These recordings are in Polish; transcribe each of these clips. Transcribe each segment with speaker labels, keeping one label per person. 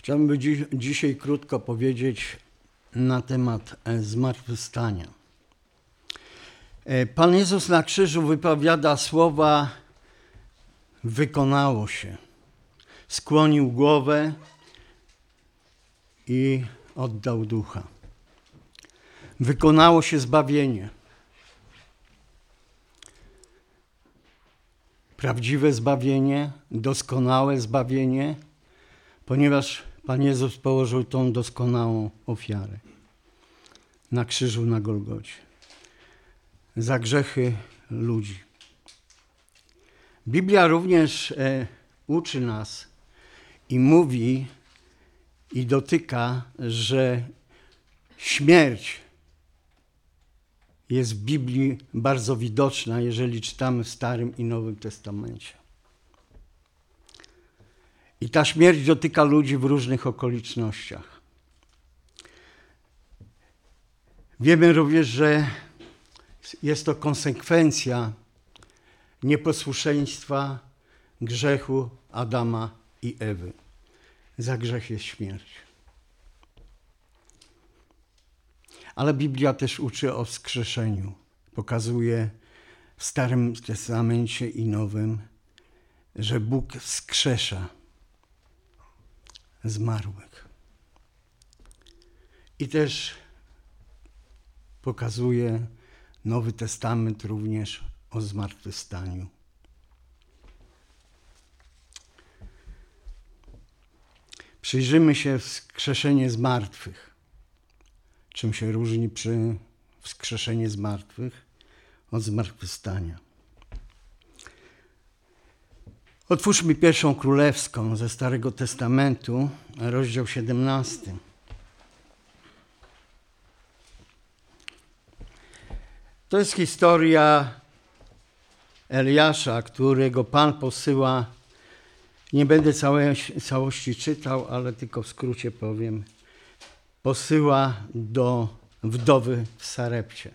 Speaker 1: Chciałbym dzisiaj krótko powiedzieć na temat zmartwychwstania. Pan Jezus na krzyżu wypowiada słowa wykonało się. Skłonił głowę i oddał ducha. Wykonało się zbawienie. Prawdziwe zbawienie, doskonałe zbawienie, ponieważ Pan Jezus położył tą doskonałą ofiarę na krzyżu na Golgocie za grzechy ludzi. Biblia również uczy nas i mówi i dotyka, że śmierć jest w Biblii bardzo widoczna, jeżeli czytamy w Starym i Nowym Testamencie. I ta śmierć dotyka ludzi w różnych okolicznościach. Wiemy również, że jest to konsekwencja nieposłuszeństwa, grzechu Adama i Ewy. Za grzech jest śmierć. Ale Biblia też uczy o wskrzeszeniu. Pokazuje w Starym Testamencie i Nowym, że Bóg wskrzesza zmarłych. I też pokazuje Nowy Testament również o zmartwychwstaniu. Przyjrzymy się wskrzeszenie zmartwych. Czym się różni wskrzeszenie zmartwych od zmartwychwstania? Otwórzmy Pierwszą Królewską ze Starego Testamentu, rozdział 17. To jest historia Eliasza, którego Pan posyła. Nie będę całości czytał, ale tylko w skrócie powiem. Posyła do wdowy w Sarepcie.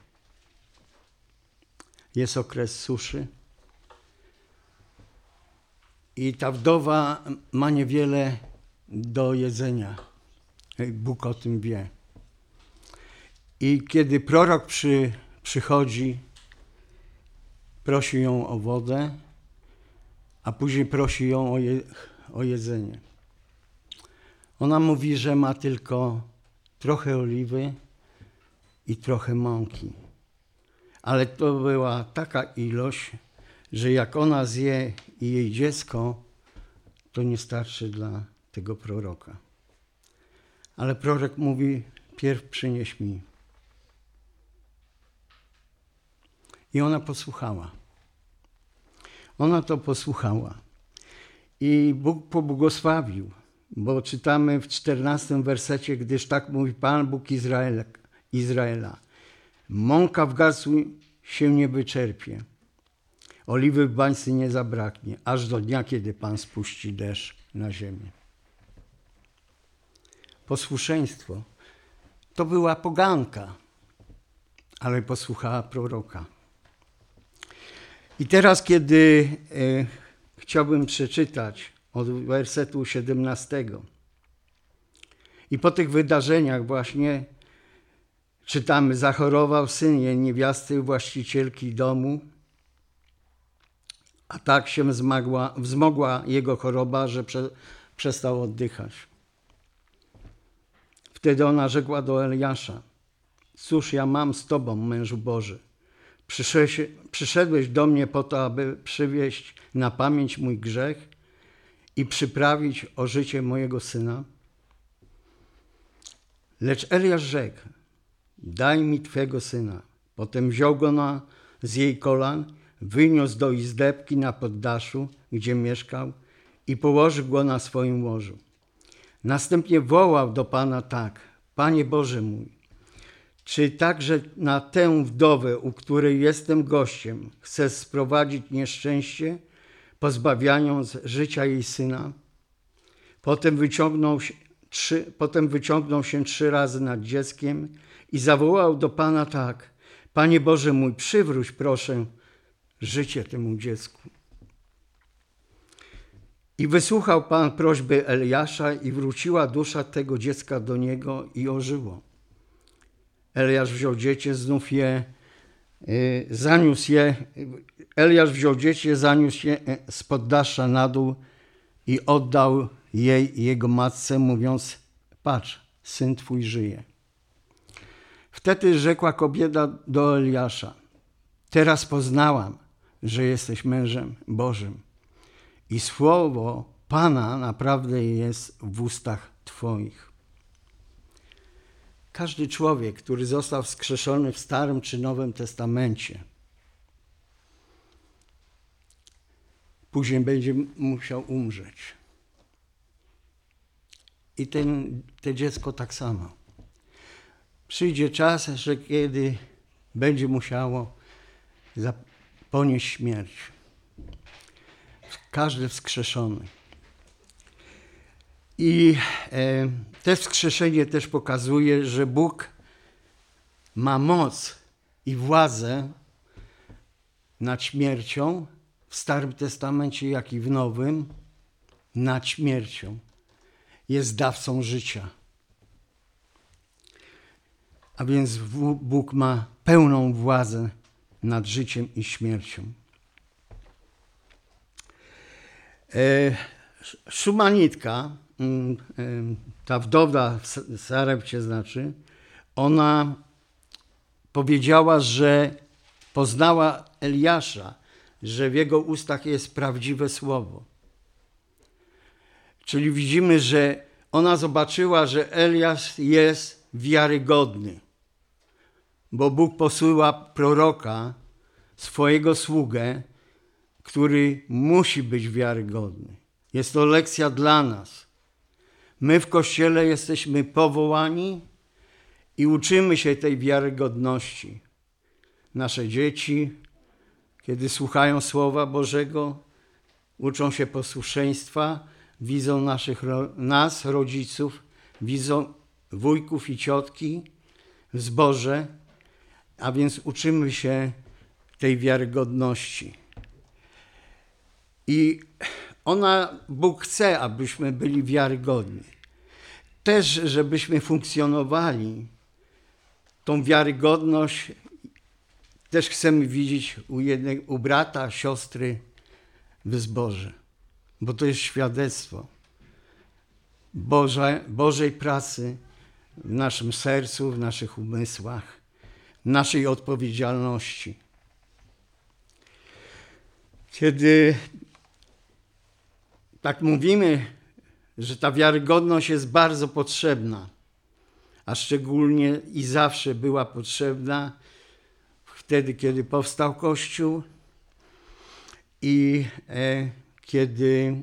Speaker 1: Jest okres suszy. I ta wdowa ma niewiele do jedzenia. Bóg o tym wie. I kiedy prorok przychodzi, prosi ją o wodę, a później prosi ją o jedzenie. Ona mówi, że ma tylko trochę oliwy i trochę mąki. Ale to była taka ilość, że jak ona zje i jej dziecko, to nie starczy dla tego proroka. Ale prorok mówi, pierw przynieś mi. I ona posłuchała. Ona to posłuchała. I Bóg pobłogosławił, bo czytamy w 14 wersecie, gdyż tak mówi Pan Bóg Izraela. Mąka w garstku się nie wyczerpie. Oliwy w bańce nie zabraknie, aż do dnia, kiedy Pan spuści deszcz na ziemię. Posłuszeństwo to była poganka, ale posłuchała proroka. I teraz, kiedy chciałbym przeczytać od wersetu 17. I po tych wydarzeniach właśnie czytamy, zachorował syn jej niewiasty właścicielki domu, a tak się wzmogła jego choroba, że przestał oddychać. Wtedy ona rzekła do Eliasza, cóż ja mam z tobą, mężu Boży? Przyszedłeś do mnie po to, aby przywieść na pamięć mój grzech i przyprawić o życie mojego syna? Lecz Eliasz rzekł, daj mi twego syna. Potem wziął go z jej kolan, wyniósł do izdebki na poddaszu, gdzie mieszkał i położył go na swoim łożu. Następnie wołał do Pana tak, Panie Boże mój, czy także na tę wdowę, u której jestem gościem, chcesz sprowadzić nieszczęście, pozbawiając życia jej syna? Potem wyciągnął się 3 razy nad dzieckiem i zawołał do Pana tak, Panie Boże mój, przywróć proszę życie temu dziecku. I wysłuchał Pan prośby Eliasza i wróciła dusza tego dziecka do niego i ożyło. Eliasz wziął dziecię, zaniósł je z poddasza na dół i oddał jego matce, mówiąc: patrz, syn twój żyje. Wtedy rzekła kobieta do Eliasza: teraz poznałam, że jesteś mężem Bożym i słowo Pana naprawdę jest w ustach twoich. Każdy człowiek, który został wskrzeszony w Starym czy Nowym Testamencie, później będzie musiał umrzeć. I to dziecko tak samo. Przyjdzie czas, że kiedy będzie musiało ponieść śmierć. Każdy wskrzeszony. I to wskrzeszenie też pokazuje, że Bóg ma moc i władzę nad śmiercią w Starym Testamencie, jak i w Nowym, nad śmiercią. Jest dawcą życia. A więc Bóg ma pełną władzę nad życiem i śmiercią. Szumanitka, ta wdowa w Sarepcie znaczy, ona powiedziała, że poznała Eliasza, że w jego ustach jest prawdziwe słowo. Czyli widzimy, że ona zobaczyła, że Eliasz jest wiarygodny, bo Bóg posyła proroka, swojego sługę, który musi być wiarygodny. Jest to lekcja dla nas. My w Kościele jesteśmy powołani i uczymy się tej wiarygodności. Nasze dzieci, kiedy słuchają Słowa Bożego, uczą się posłuszeństwa, widzą nas, rodziców, widzą wujków i ciotki w zborze, a więc uczymy się tej wiarygodności. I Bóg chce, abyśmy byli wiarygodni. Też, żebyśmy funkcjonowali, tą wiarygodność też chcemy widzieć u brata, siostry w zborze, bo to jest świadectwo Bożej pracy w naszym sercu, w naszych umysłach, naszej odpowiedzialności. Kiedy tak mówimy, że ta wiarygodność jest bardzo potrzebna, a szczególnie i zawsze była potrzebna wtedy, kiedy powstał Kościół i kiedy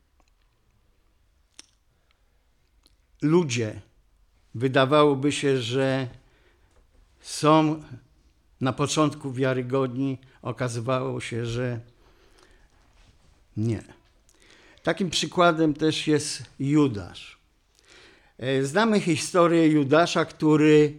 Speaker 1: ludzie, wydawałoby się, że są na początku wiarygodni, okazywało się, że nie. Takim przykładem też jest Judasz. Znamy historię Judasza, który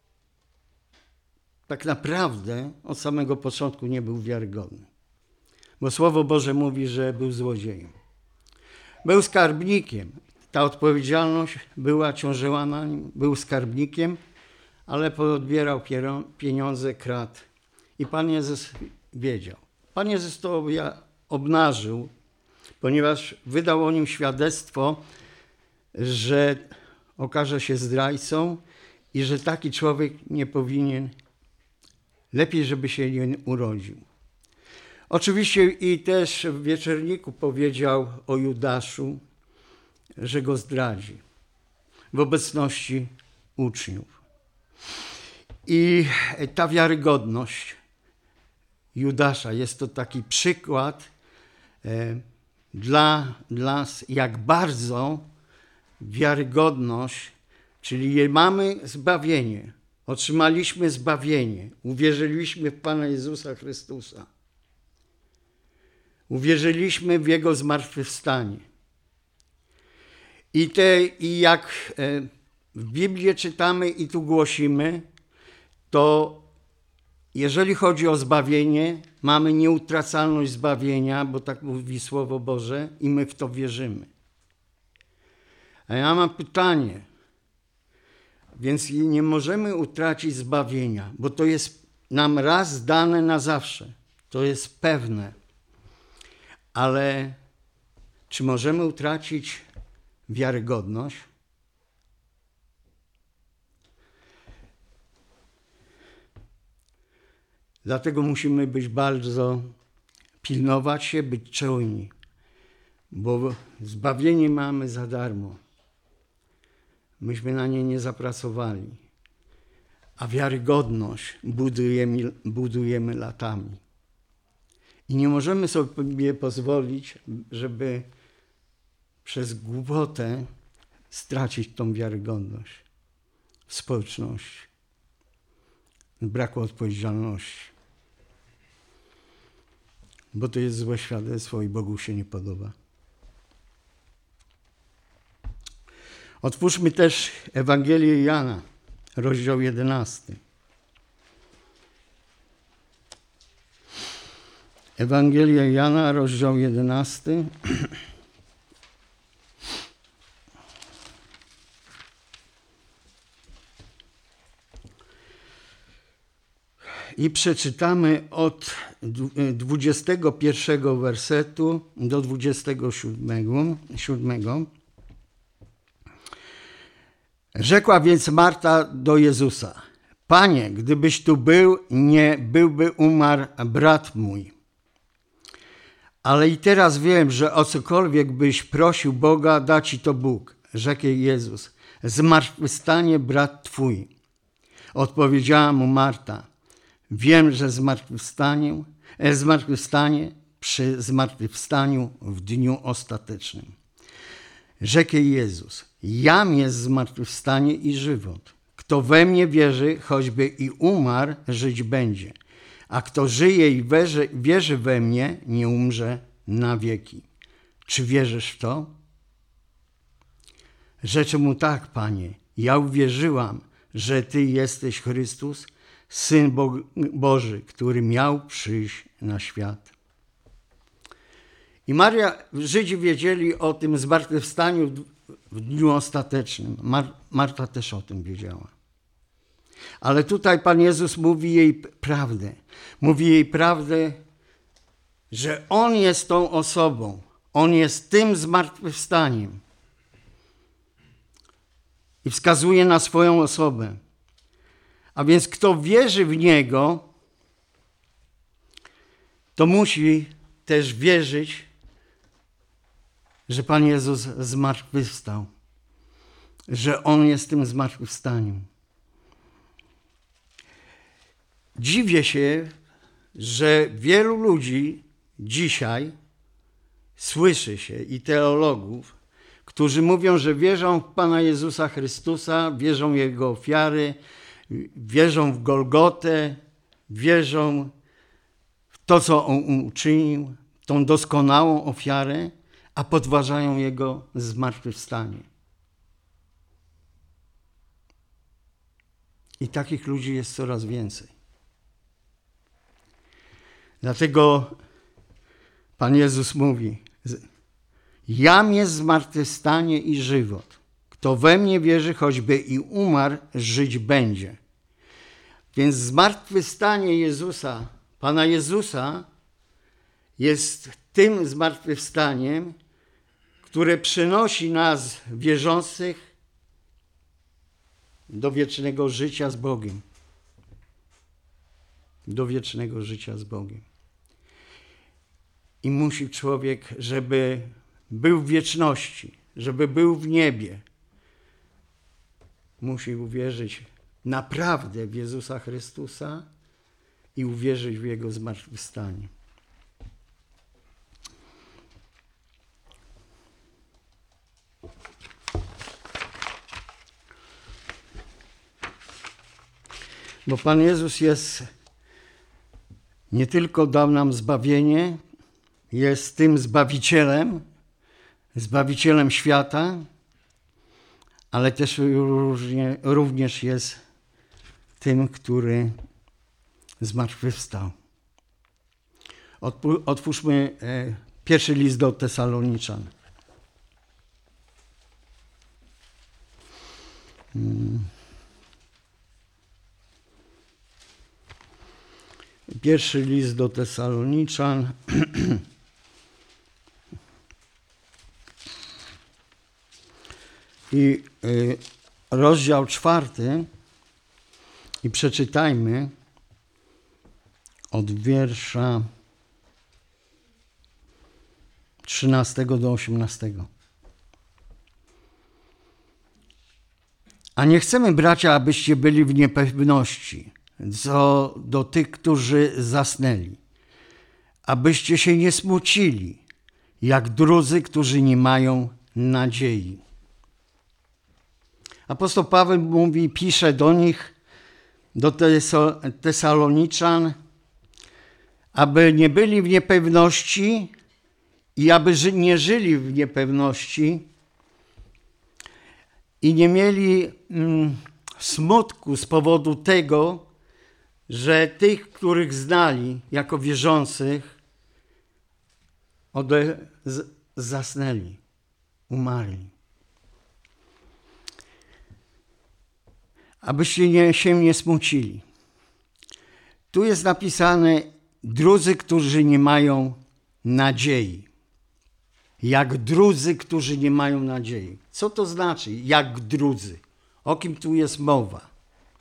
Speaker 1: tak naprawdę od samego początku nie był wiarygodny. Bo Słowo Boże mówi, że był złodziejem. Był skarbnikiem. Ta odpowiedzialność ciążyła na nim. Był skarbnikiem, ale podbierał pieniądze, kradł. I Pan Jezus wiedział. Pan Jezus to obnażył, ponieważ wydał o nim świadectwo, że okaże się zdrajcą i że taki człowiek nie powinien, lepiej, żeby się nie urodził. Oczywiście i też w Wieczerniku powiedział o Judaszu, że go zdradzi w obecności uczniów. I ta wiarygodność Judasza jest to taki przykład dla nas, jak bardzo wiarygodność, czyli mamy zbawienie, otrzymaliśmy zbawienie, uwierzyliśmy w Pana Jezusa Chrystusa, uwierzyliśmy w Jego zmartwychwstanie. I jak w Biblii czytamy i tu głosimy, to jeżeli chodzi o zbawienie, mamy nieutracalność zbawienia, bo tak mówi Słowo Boże i my w to wierzymy. A ja mam pytanie, więc nie możemy utracić zbawienia, bo to jest nam raz dane na zawsze, to jest pewne. Ale czy możemy utracić wiarygodność? Dlatego musimy być bardzo, pilnować się, być czujni, bo zbawienie mamy za darmo. Myśmy na nie nie zapracowali, a wiarygodność budujemy latami. I nie możemy sobie pozwolić, żeby przez głupotę stracić tą wiarygodność w społeczności, braku odpowiedzialności. Bo to jest złe świadectwo i Bogu się nie podoba. Otwórzmy też Ewangelię Jana, rozdział 11. Ewangelia Jana, rozdział 11. I przeczytamy od 21 wersetu do 27. Rzekła więc Marta do Jezusa: Panie, gdybyś tu był, nie byłby umarł brat mój. Ale i teraz wiem, że o cokolwiek byś prosił Boga, da ci to Bóg. Rzekł jej Jezus: zmartwychwstanie brat twój. Odpowiedziała mu Marta: wiem, że zmartwychwstanie przy zmartwychwstaniu w dniu ostatecznym. Rzekł jej Jezus: jam jest zmartwychwstanie i żywot. Kto we mnie wierzy, choćby i umarł, żyć będzie. A kto żyje i wierzy we mnie, nie umrze na wieki. Czy wierzysz w to? Rzeczy mu: tak, Panie, ja uwierzyłam, że Ty jesteś Chrystus, Syn Boży, który miał przyjść na świat. I Żydzi wiedzieli o tym zmartwychwstaniu w dniu ostatecznym. Marta też o tym wiedziała. Ale tutaj Pan Jezus mówi jej prawdę. Mówi jej prawdę, że On jest tą osobą. On jest tym zmartwychwstaniem. I wskazuje na swoją osobę. A więc kto wierzy w Niego, to musi też wierzyć, że Pan Jezus zmartwychwstał. Że On jest tym zmartwychwstaniem. Dziwię się, że wielu ludzi dzisiaj słyszy się i teologów, którzy mówią, że wierzą w Pana Jezusa Chrystusa, wierzą w Jego ofiary, wierzą w Golgotę, wierzą w to, co On uczynił, tą doskonałą ofiarę, a podważają Jego zmartwychwstanie. I takich ludzi jest coraz więcej. Dlatego Pan Jezus mówi: jam jest zmartwychwstanie i żywot. Kto we mnie wierzy, choćby i umarł, żyć będzie. Więc zmartwychwstanie Jezusa, Pana Jezusa, jest tym zmartwychwstaniem, które przynosi nas, wierzących, do wiecznego życia z Bogiem. Do wiecznego życia z Bogiem. I musi człowiek, żeby był w wieczności, żeby był w niebie, musi uwierzyć naprawdę w Jezusa Chrystusa i uwierzyć w Jego zmartwychwstanie. Bo Pan Jezus nie tylko dał nam zbawienie, jest tym Zbawicielem świata, ale też również jest tym, który zmartwychwstał. Otwórzmy pierwszy list do Tesaloniczan. Pierwszy list do Tesaloniczan. I rozdział 4. I przeczytajmy od wiersza 13 do 18. A nie chcemy, bracia, abyście byli w niepewności co do tych, którzy zasnęli, abyście się nie smucili, jak drudzy, którzy nie mają nadziei. Apostoł Paweł mówi, pisze do nich, do Tesaloniczan, aby nie byli w niepewności i aby nie żyli w niepewności i nie mieli smutku z powodu tego, że tych, których znali jako wierzących, zasnęli, umarli. Abyście się nie smucili. Tu jest napisane, drudzy, którzy nie mają nadziei. Jak drudzy, którzy nie mają nadziei. Co to znaczy, jak drudzy? O kim tu jest mowa?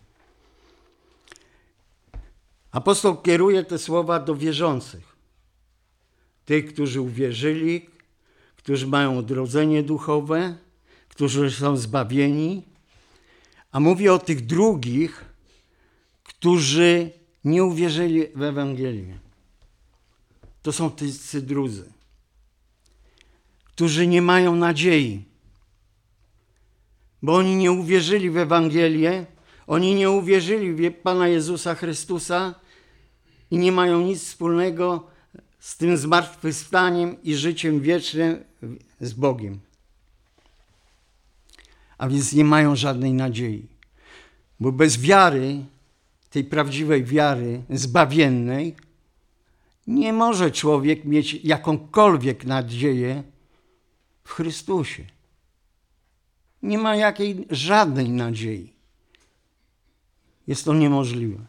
Speaker 1: Apostoł kieruje te słowa do wierzących. Tych, którzy uwierzyli, którzy mają odrodzenie duchowe, którzy są zbawieni. A mówi o tych drugich, którzy nie uwierzyli w Ewangelię. To są tycy drudzy, którzy nie mają nadziei, bo oni nie uwierzyli w Ewangelię, oni nie uwierzyli w Pana Jezusa Chrystusa i nie mają nic wspólnego z tym zmartwychwstaniem i życiem wiecznym z Bogiem. A więc nie mają żadnej nadziei, bo bez wiary, tej prawdziwej wiary zbawiennej, nie może człowiek mieć jakąkolwiek nadzieję w Chrystusie. Nie ma żadnej nadziei. Jest to niemożliwe.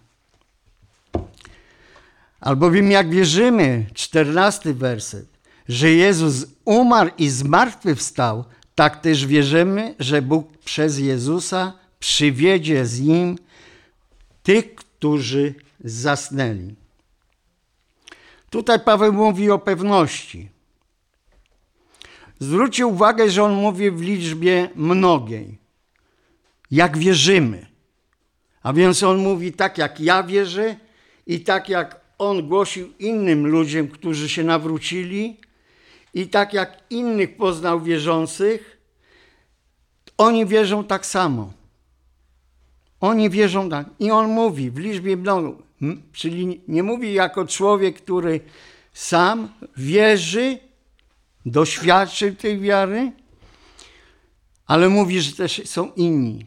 Speaker 1: Albowiem jak wierzymy, 14 werset, że Jezus umarł i zmartwychwstał, tak też wierzymy, że Bóg przez Jezusa przywiedzie z Nim tych, którzy zasnęli. Tutaj Paweł mówi o pewności. Zwróćcie uwagę, że on mówi w liczbie mnogiej. Jak wierzymy. A więc on mówi tak, jak ja wierzę i tak, jak on głosił innym ludziom, którzy się nawrócili i tak, jak innych poznał wierzących, oni wierzą tak samo. Oni wierzą tak. I on mówi w liczbie mnogiej. Czyli nie mówi jako człowiek, który sam wierzy, doświadczył tej wiary, ale mówi, że też są inni.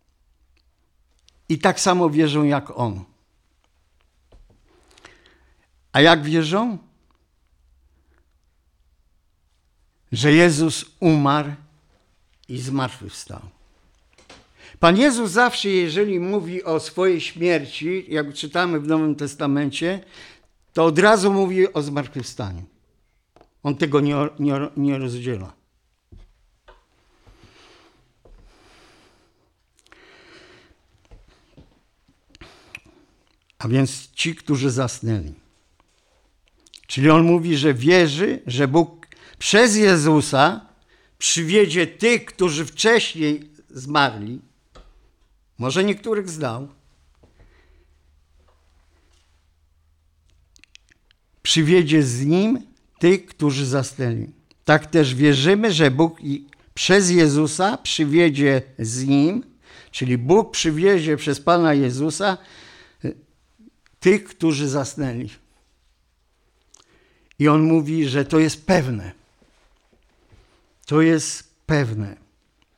Speaker 1: I tak samo wierzą jak on. A jak wierzą? Że Jezus umarł i zmartwychwstał. Pan Jezus zawsze, jeżeli mówi o swojej śmierci, jak czytamy w Nowym Testamencie, to od razu mówi o zmartwychwstaniu. On tego nie rozdziela. A więc ci, którzy zasnęli. Czyli on mówi, że wierzy, że Bóg przez Jezusa przywiedzie tych, którzy wcześniej zmarli. Może niektórych znał. Przywiedzie z Nim tych, którzy zasnęli. Tak też wierzymy, że Bóg przez Jezusa przywiedzie z Nim, czyli Bóg przywiezie przez Pana Jezusa tych, którzy zasnęli. I on mówi, że to jest pewne. To jest pewne.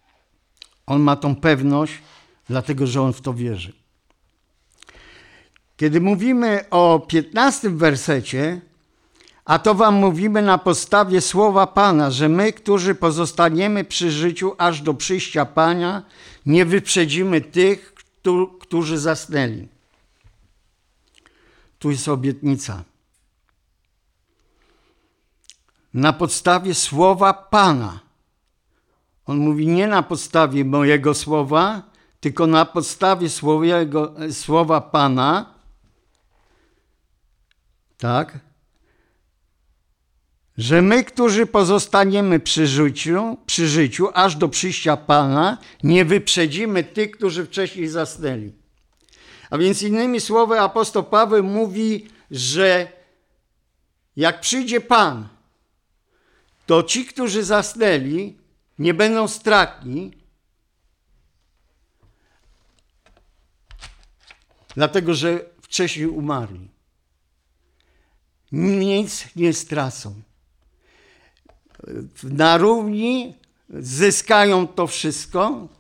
Speaker 1: On ma tą pewność, dlatego że on w to wierzy. Kiedy mówimy o 15 wersecie, a to wam mówimy na podstawie słowa Pana, że my, którzy pozostaniemy przy życiu aż do przyjścia Pana, nie wyprzedzimy tych, którzy zasnęli. Tu jest obietnica. Na podstawie słowa Pana. On mówi nie na podstawie mojego słowa, tylko na podstawie słowa Pana. Tak? Że my, którzy pozostaniemy przy życiu aż do przyjścia Pana, nie wyprzedzimy tych, którzy wcześniej zasnęli. A więc innymi słowy apostoł Paweł mówi, że jak przyjdzie Pan, to ci, którzy zasnęli, nie będą stratni, dlatego że wcześniej umarli. Nic nie stracą. Na równi zyskają to wszystko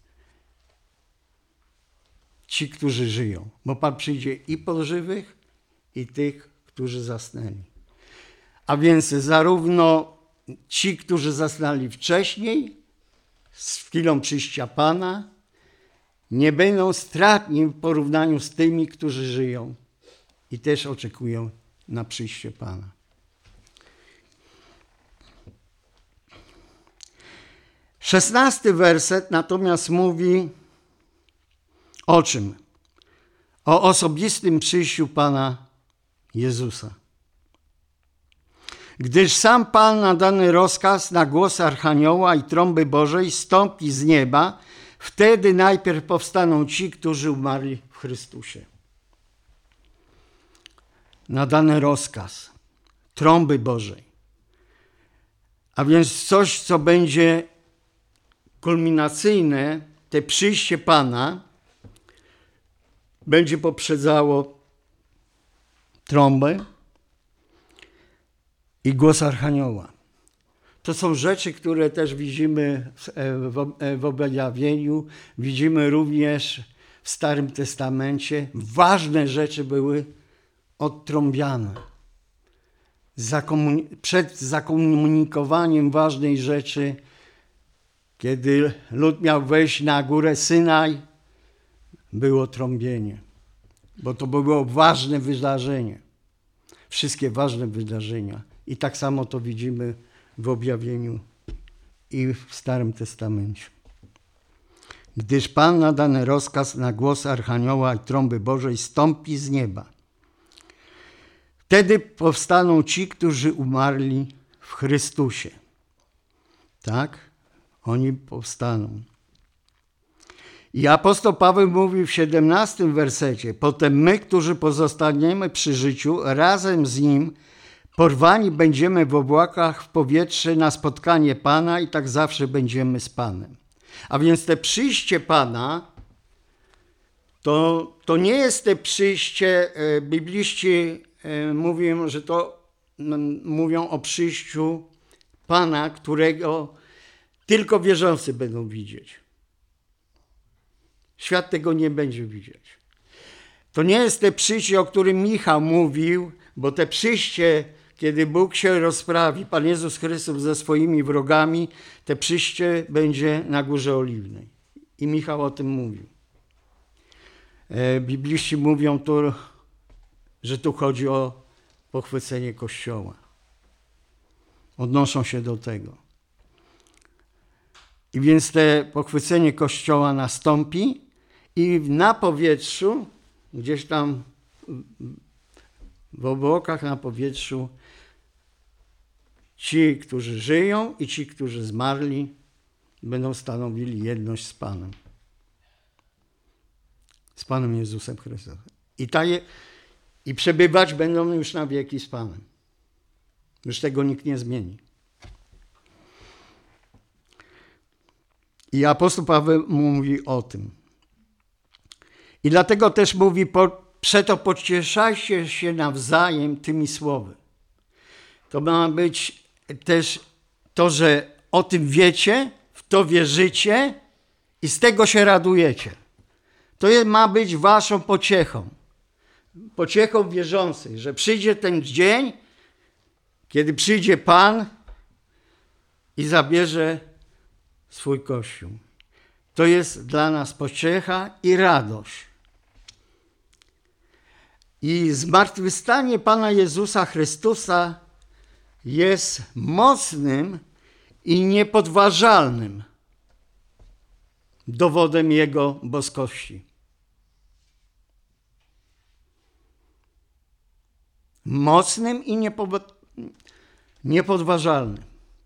Speaker 1: ci, którzy żyją. Bo Pan przyjdzie i po żywych, i tych, którzy zasnęli. A więc zarówno ci, którzy zasnęli wcześniej, z chwilą przyjścia Pana, nie będą stratni w porównaniu z tymi, którzy żyją i też oczekują na przyjście Pana. Szesnasty werset natomiast mówi o czym? O osobistym przyjściu Pana Jezusa. Gdyż sam Pan na dany rozkaz na głos Archanioła i trąby Bożej stąpi z nieba, wtedy najpierw powstaną ci, którzy umarli w Chrystusie. Na dany rozkaz trąby Bożej. A więc coś, co będzie kulminacyjne, te przyjście Pana, będzie poprzedzało trąbę i głos Archanioła. To są rzeczy, które też widzimy w objawieniu, widzimy również w Starym Testamencie. Ważne rzeczy były odtrąbiane. Przed zakomunikowaniem ważnej rzeczy, kiedy lud miał wejść na górę Synaj, było trąbienie, bo to było ważne wydarzenie. Wszystkie ważne wydarzenia. I tak samo to widzimy w objawieniu i w Starym Testamencie. Gdyż Pan na dany rozkaz na głos Archanioła i trąby Bożej stąpi z nieba. Wtedy powstaną ci, którzy umarli w Chrystusie. Tak? Oni powstaną. I apostoł Paweł mówi w 17 wersecie: potem my, którzy pozostaniemy przy życiu, razem z Nim porwani będziemy w obłakach w powietrze na spotkanie Pana i tak zawsze będziemy z Panem. A więc te przyjście Pana to nie jest te przyjście, bibliści mówią, że to mówią o przyjściu Pana, którego tylko wierzący będą widzieć. Świat tego nie będzie widzieć. To nie jest te przyjście, o którym Michał mówił, bo te przyjście, kiedy Bóg się rozprawi, Pan Jezus Chrystus ze swoimi wrogami, te przyjście będzie na Górze Oliwnej. I Michał o tym mówił. Bibliści mówią tu, że tu chodzi o pochwycenie Kościoła. Odnoszą się do tego. I więc te pochwycenie Kościoła nastąpi i na powietrzu, gdzieś tam w obłokach na powietrzu, ci, którzy żyją i ci, którzy zmarli, będą stanowili jedność z Panem. Z Panem Jezusem Chrystusem. I przebywać będą już na wieki z Panem. Już tego nikt nie zmieni. I apostoł Paweł mówi o tym. I dlatego też mówi, przeto pocieszajcie się nawzajem tymi słowy. To ma być też to, że o tym wiecie, w to wierzycie i z tego się radujecie. To ma być waszą pociechą. pociechą wierzących, że przyjdzie ten dzień, kiedy przyjdzie Pan i zabierze swój Kościół. To jest dla nas pociecha i radość. I zmartwychwstanie Pana Jezusa Chrystusa jest mocnym i niepodważalnym dowodem Jego boskości. Mocnym i niepodważalnym.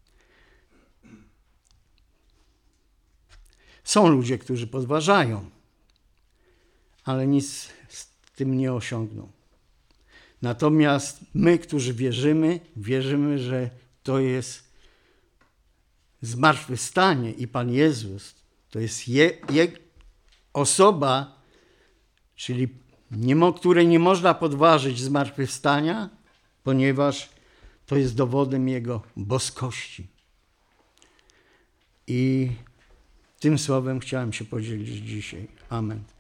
Speaker 1: Są ludzie, którzy podważają, ale nic z tym nie osiągną. Natomiast my, którzy wierzymy, że to jest zmartwychwstanie i Pan Jezus, to jest osoba, czyli której nie można podważyć zmartwychwstania, ponieważ to jest dowodem Jego boskości. I tym słowem chciałem się podzielić dzisiaj. Amen.